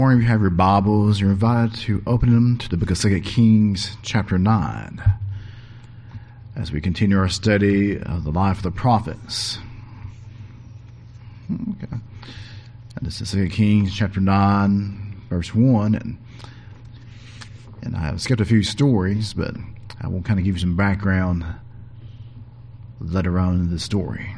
Or if you have your Bibles, you're invited to open them to the book of 2 Kings, chapter 9, as we continue our study of the life of the prophets. Okay. And this is 2 Kings, chapter 9, verse 1, and I have skipped a few stories, but I will kind of give you some background later on in the story.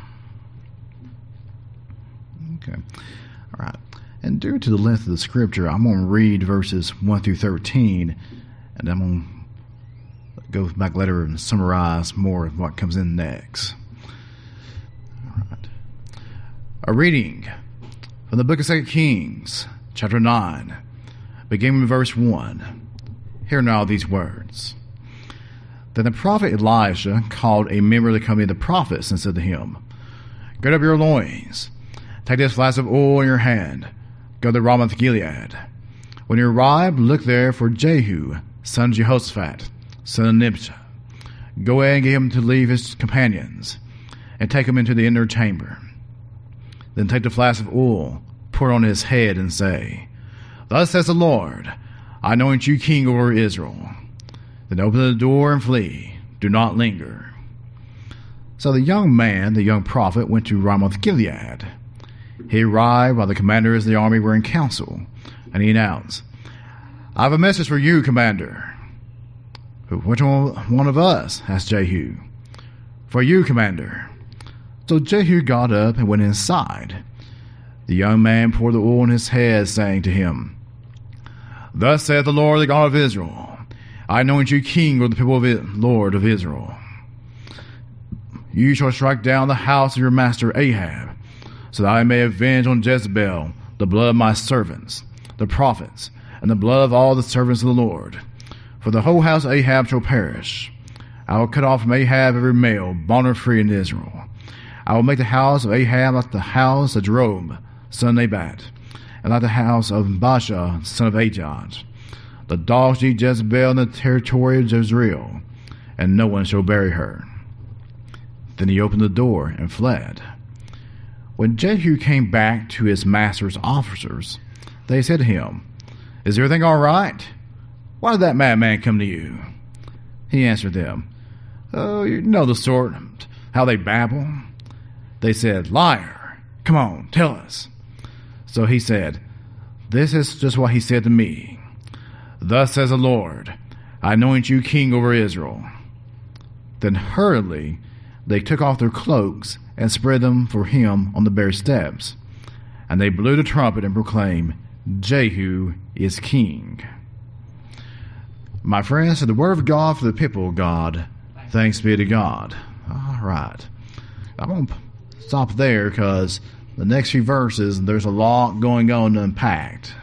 Okay. All right. And due to the length of the scripture, I'm going to read verses 1 through 13, and I'm going to go back later and summarize more of what comes in next. All right. A reading from the book of 2 Kings, chapter 9, beginning with verse 1. Hear now these words. Then the prophet Elijah called a member of the company of the prophets and said to him, "Gird up your loins, take this flask of oil in your hand, go to Ramoth Gilead. When you arrive, look there for Jehu, son of Jehoshaphat, son of Nimshah. Go and get him to leave his companions, and take him into the inner chamber. Then take the flask of oil, pour it on his head, and say, 'Thus says the Lord, I anoint you king over Israel.' Then open the door and flee. Do not linger." So the young man, the young prophet, went to Ramoth Gilead. He arrived while the commanders of the army were in council, and he announced, "I have a message for you, commander." "Which one of us?" asked Jehu. "For you, commander." So Jehu got up and went inside. The young man poured the oil on his head, saying to him, "Thus saith the Lord, the God of Israel, I anoint you king over the people of Lord of Israel. You shall strike down the house of your master Ahab, so that I may avenge on Jezebel the blood of my servants, the prophets, and the blood of all the servants of the Lord. For the whole house of Ahab shall perish. I will cut off from Ahab every male, bond or free in Israel. I will make the house of Ahab like the house of Jeroboam, son of Nebat, and like the house of Baasha, son of Ahijah. The dogs eat Jezebel in the territory of Jezreel, and no one shall bury her." Then he opened the door and fled. When Jehu came back to his master's officers, they said to him, "Is everything all right? Why did that madman come to you?" He answered them, "Oh, you know the sort, how they babble." They said, "Liar, come on, tell us." So he said, "This is just what he said to me. Thus says the Lord, I anoint you king over Israel." Then hurriedly they took off their cloaks and spread them for him on the bare steps. And they blew the trumpet and proclaimed, "Jehu is king." My friends, to the word of God for the people of God, thanks be to God. All right. I'm going to stop there because the next few verses, there's a lot going on unpacked.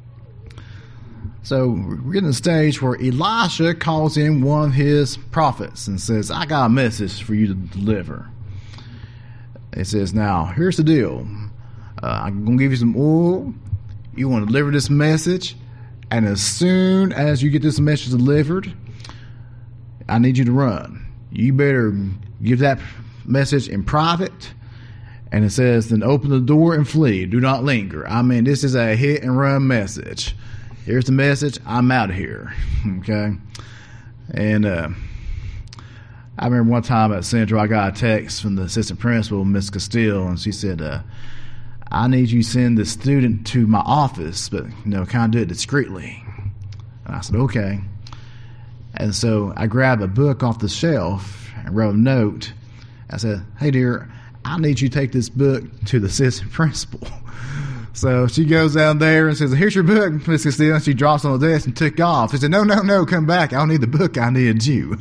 So we're getting to the stage where Elisha calls in one of his prophets and says, "I got a message for you to deliver." It says, "Now, here's the deal. I'm going to give you some oil. You want to deliver this message. And as soon as you get this message delivered, I need you to run. You better give that message in private." And it says, "Then open the door and flee. Do not linger." I mean, this is a hit and run message. Here's the message. I'm out of here. Okay? And I remember one time at Central, I got a text from the assistant principal, Miss Castile, and she said, "I need you to send the student to my office, but, kind of do it discreetly." And I said, "Okay." And so I grabbed a book off the shelf and wrote a note. I said, "Hey, dear, I need you to take this book to the assistant principal." So she goes down there and says, "Here's your book, Miss Castile." And she drops on the desk and took off. She said, No, come back. I don't need the book. I needed you."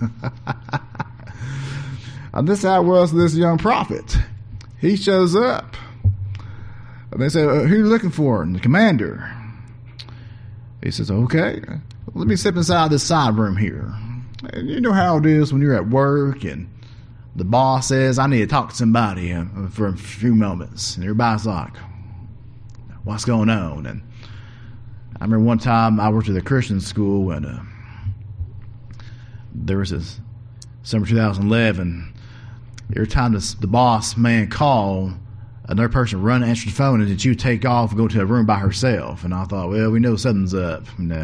And this is how it was this young prophet. He shows up. And they say, "Who are you looking for?" And the commander. He says, "Okay, let me step inside this side room here." And you know how it is when you're at work and the boss says, "I need to talk to somebody for a few moments." And everybody's like, "What's going on?" And I remember one time I worked at a Christian school, and there was this summer 2011. Every time the boss man called, another person run and answer the phone, and then she would take off and go to a room by herself. And I thought, well, we know something's up,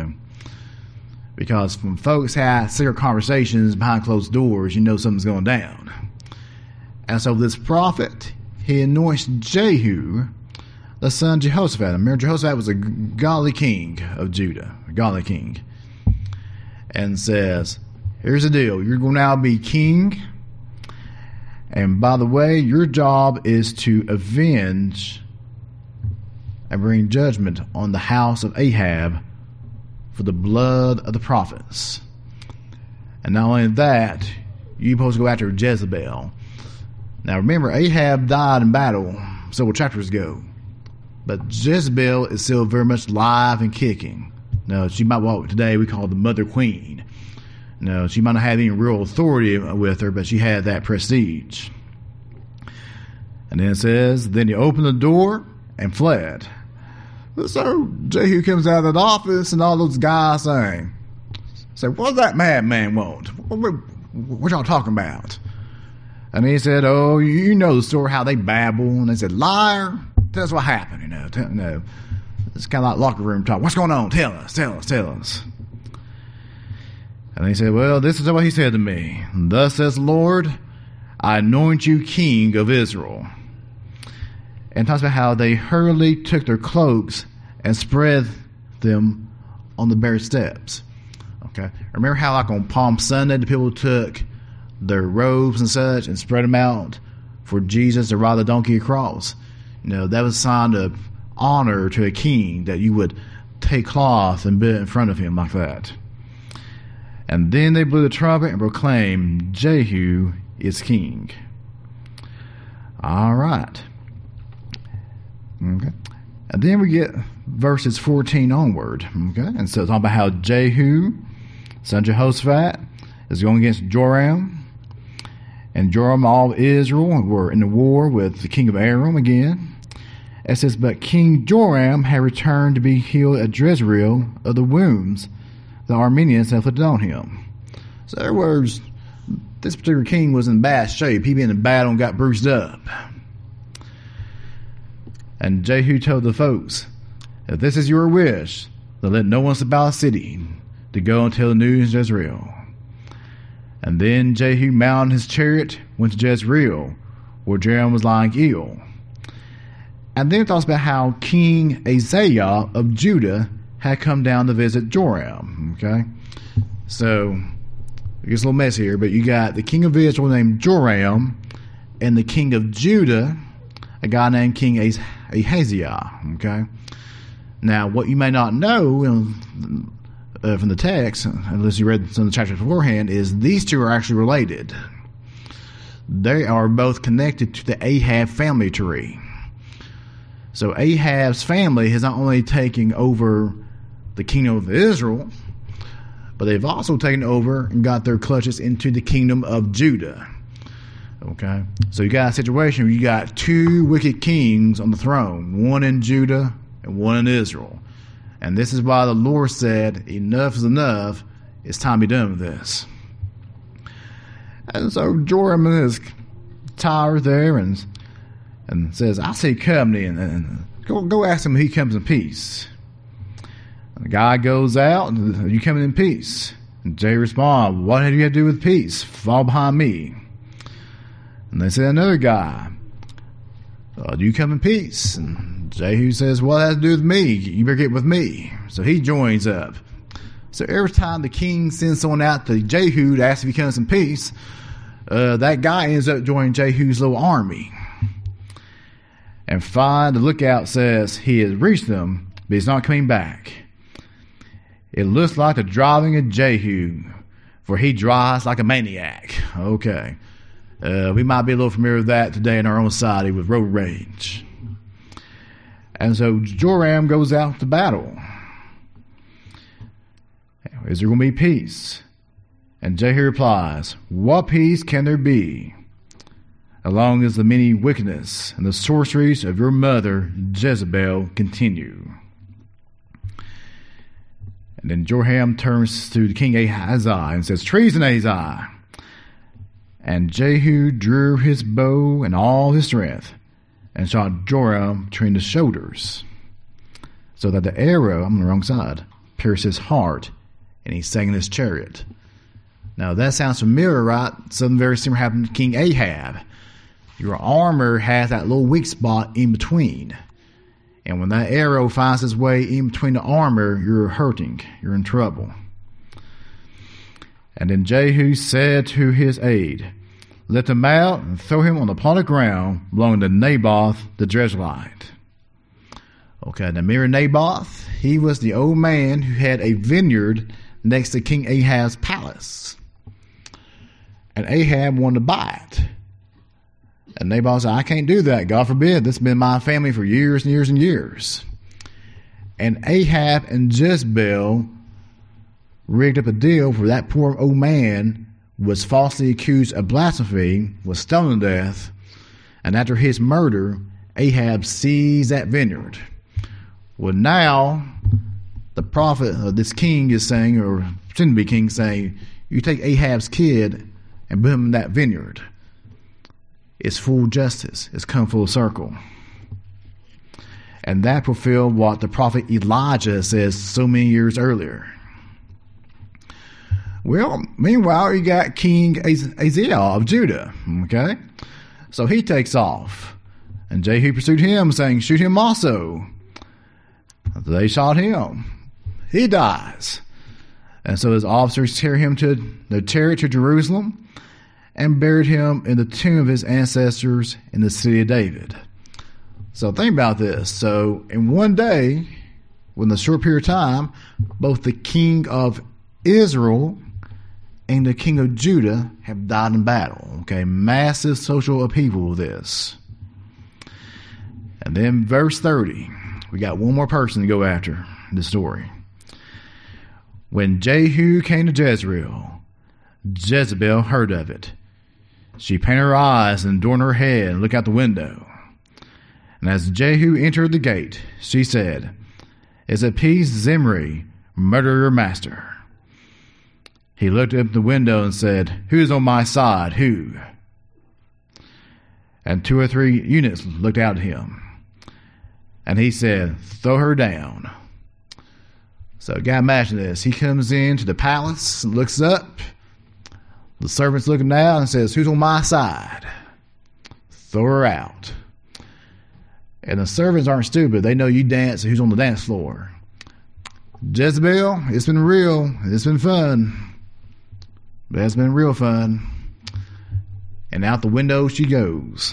because when folks have secret conversations behind closed doors, you know something's going down. And so this prophet, he anoints Jehu, the son of Jehoshaphat. Remember, Jehoshaphat was a godly king of Judah, a godly king, and says, here's the deal. You're going to now be king. And by the way, your job is to avenge and bring judgment on the house of Ahab for the blood of the prophets. And not only that, you're supposed to go after Jezebel. Now remember, Ahab died in battle several chapters ago. But Jezebel is still very much live and kicking. Now, she might walk today, we call her the Mother Queen. No, she might not have any real authority with her, but she had that prestige. And then it says, then he opened the door and fled. So Jehu comes out of that office, and all those guys say, what does that madman want? What y'all talking about? And he said, oh, you know the story, how they babble. And they said, liar, tell us what happened, It's kind of like locker room talk. What's going on? Tell us. And he said, well, this is what he said to me. Thus says the Lord, I anoint you king of Israel. And talks about how they hurriedly took their cloaks and spread them on the bare steps. Okay. Remember how like on Palm Sunday, the people took their robes and such and spread them out for Jesus to ride the donkey across? That was a sign of honor to a king, that you would take cloth and put it in front of him like that. And then they blew the trumpet and proclaimed, Jehu is king. All right. Okay. And then we get verses 14 onward. Okay. And so it's talking about how Jehu, son of Jehoshaphat, is going against Joram. And Joram, all of Israel, were in the war with the king of Aram again. It says, but King Joram had returned to be healed at Jezreel of the wounds the Arameans had inflicted on him. So in other words, this particular king was in bad shape. He'd been in battle and got bruised up. And Jehu told the folks, if this is your wish, then let no one step out of the city to go and tell the news in Jezreel. And then Jehu mounted his chariot, went to Jezreel, where Joram was lying ill. And then it talks about how King Ahaziah of Judah had come down to visit Joram. Okay, so it gets a little messy here, but you got the king of Israel named Joram, and the king of Judah, a guy named King Ahaziah. Okay, now what you may not know from the text, unless you read some of the chapters beforehand, is these two are actually related. They are both connected to the Ahab family tree. So Ahab's family has not only taken over the kingdom of Israel, but they've also taken over and got their clutches into the kingdom of Judah. Okay, so you got a situation where you got two wicked kings on the throne, one in Judah and one in Israel. And this is why the Lord said, enough is enough, it's time to be done with this. And so Joram in his tower there and says, I see company, and go ask him if he comes in peace. And the guy goes out, and are you coming in peace? And Jehu responds, what have you got to do with peace? Fall behind me. And they said, another guy, do you come in peace? And Jehu says, well, that has to do with me. You better get with me. So he joins up. So every time the king sends someone out to Jehu to ask if he comes in peace, that guy ends up joining Jehu's little army. And finally, the lookout says he has reached them, but he's not coming back. It looks like the driving of Jehu, for he drives like a maniac. Okay. We might be a little familiar with that today in our own society with road rage. And so Joram goes out to battle. Is there going to be peace? And Jehu replies, what peace can there be, as long as the many wickedness and the sorceries of your mother Jezebel continue? And then Joram turns to the king Ahaziah and says, treason, Ahaziah. And Jehu drew his bow and all his strength and shot Joram between the shoulders, so that the arrow, I'm on the wrong side, pierced his heart, and he sank in his chariot. Now that sounds familiar, right? Something very similar happened to King Ahab. Your armor has that little weak spot in between. And when that arrow finds its way in between the armor, you're hurting. You're in trouble. And then Jehu said to his aide, "Let him out and throw him on the plotted ground belonging to Naboth the Jezreelite." Okay, now remember Naboth? He was the old man who had a vineyard next to King Ahab's palace. And Ahab wanted to buy it. And Naboth said, "I can't do that. God forbid. This has been my family for years and years and years." And Ahab and Jezebel rigged up a deal where that poor old man was falsely accused of blasphemy, was stoned to death, and after his murder, Ahab seized that vineyard. Well, now the prophet of this king is saying, or pretending to be king, saying, you take Ahab's kid and put him in that vineyard. It's full justice. It's come full circle. And that fulfilled what the prophet Elijah says so many years earlier. Well, meanwhile, you got King Ahaziah of Judah. Okay? So he takes off. And Jehu pursued him, saying, "Shoot him also." They shot him. He dies. And so his officers carry him to the chariot to Jerusalem and buried him in the tomb of his ancestors in the city of David. So think about this. So in one day, within a short period of time, both the king of Israel and the king of Judah have died in battle. Okay, massive social upheaval of this. And then verse 30, we got one more person to go after in the story. When Jehu came to Jezreel, Jezebel heard of it. She painted her eyes and adorned her head and looked out the window. And as Jehu entered the gate, she said, "Is it peace, Zimri, murder your master?" He looked up the window and said, "Who's on my side? Who?" And 2 or 3 eunuchs looked out at him. And he said, "Throw her down." So you gotta imagine this. He comes into the palace and looks up. The servant's looking down and says, "Who's on my side?" Throw her out. And the servants aren't stupid. They know you dance and who's on the dance floor. Jezebel, it's been real. It's been fun. That's been real fun. And out the window she goes.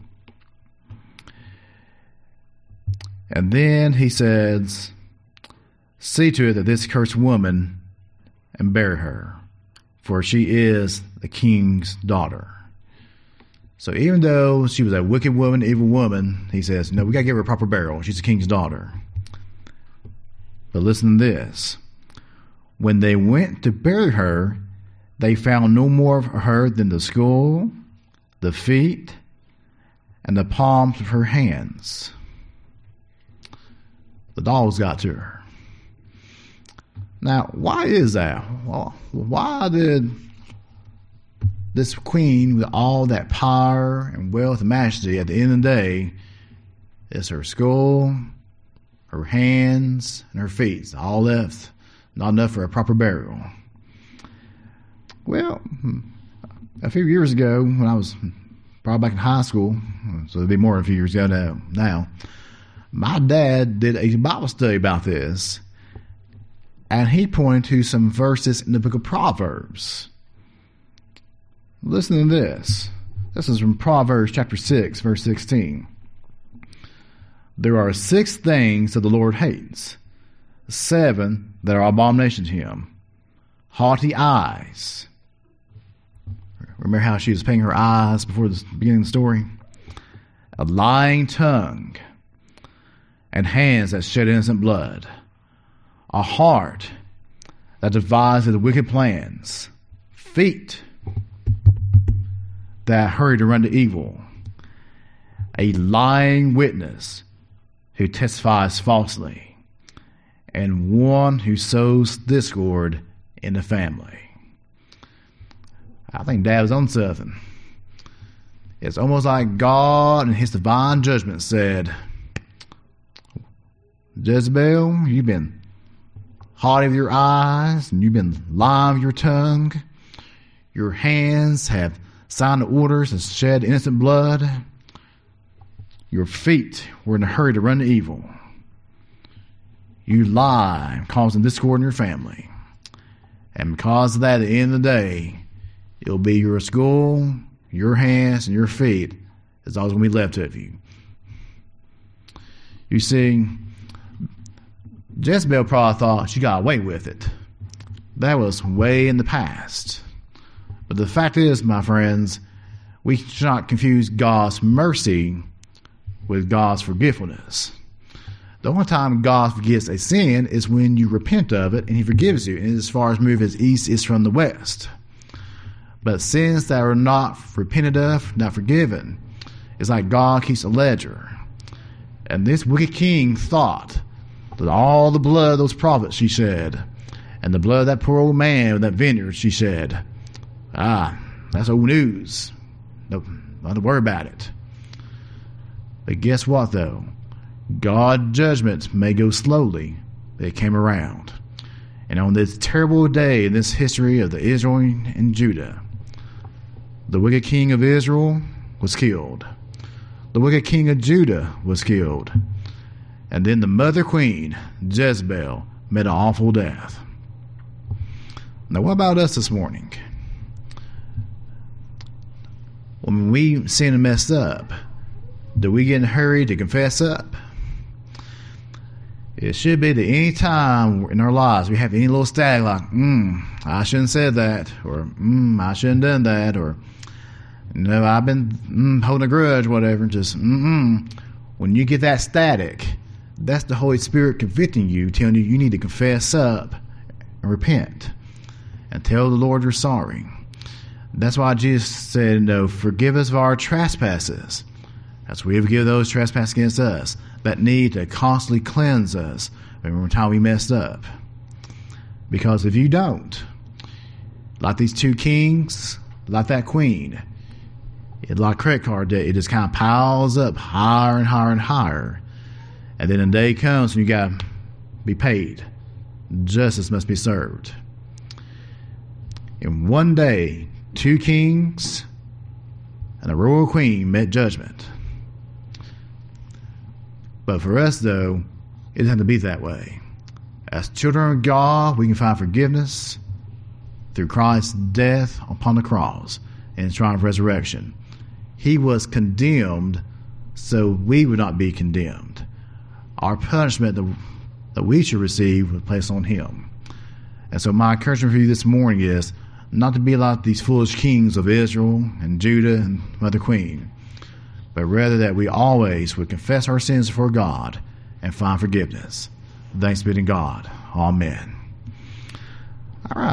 And then he says, "See to it that this cursed woman and bury her, for she is the king's daughter." So even though she was a wicked woman, evil woman, he says, "No, we got to give her a proper burial. She's the king's daughter." But listen to this. When they went to bury her, they found no more of her than the skull, the feet, and the palms of her hands. The dogs got to her. Now, why is that? Well, why did this queen, with all that power and wealth and majesty, at the end of the day, it's her skull, her hands, and her feet, all left, not enough for a proper burial? Well, a few years ago, when I was probably back in high school, so it'd be more than a few years ago now, my dad did a Bible study about this, and he pointed to some verses in the book of Proverbs. Listen to this. This is from Proverbs chapter 6, verse 16. "There are 6 things that the Lord hates, 7 that are abomination to him. Haughty eyes." Remember how she was painting her eyes before the beginning of the story? "A lying tongue, and hands that shed innocent blood. A heart that devises wicked plans. Feet that hurry to run to evil. A lying witness who testifies falsely. And one who sows discord in the family." I think Dad was on something. It's almost like God in his divine judgment said, Jezebel, you've been haughty of your eyes, and you've been lying with your tongue. Your hands have signed the orders and shed innocent blood. Your feet were in a hurry to run to evil. You lie, causing discord in your family. And because of that, at the end of the day, it'll be your skull, your hands, and your feet is always going to be left of you. You see, Jezebel probably thought she got away with it. That was way in the past. But the fact is, my friends, we should not confuse God's mercy with God's forgetfulness. The only time God forgets a sin is when you repent of it and he forgives you. And as far as move as east is from the west. But sins that are not repented of, not forgiven, it's like God keeps a ledger. And this wicked king thought that all the blood of those prophets, she said, and the blood of that poor old man with that vineyard, she said, that's old news. Nope, not to worry about it. But guess what, though? God's judgments may go slowly, but it came around. And on this terrible day in this history of the Israel and Judah, the wicked king of Israel was killed. The wicked king of Judah was killed. And then the mother queen, Jezebel, met an awful death. Now, what about us this morning? When we sin and mess up, do we get in a hurry to confess up? It should be that any time in our lives we have any little stag like, I shouldn't have said that, or I shouldn't have done that, or no, I've been holding a grudge, whatever, just When you get that static, that's the Holy Spirit convicting you, telling you need to confess up and repent and tell the Lord you're sorry. That's why Jesus said, forgive us of our trespasses, as we forgive those trespass against us, that need to constantly cleanse us every time we messed up. Because if you don't, like these two kings, like that queen, like credit card debt, it just kind of piles up higher and higher and higher. And then a day comes when you got to be paid. Justice must be served. In one day, two kings and a royal queen met judgment. But for us, though, it doesn't have to be that way. As children of God, we can find forgiveness through Christ's death upon the cross and his triumph resurrection. He was condemned so we would not be condemned. Our punishment that we should receive was placed on him. And so my encouragement for you this morning is not to be like these foolish kings of Israel and Judah and Mother Queen, but rather that we always would confess our sins before God and find forgiveness. Thanks be to God. Amen.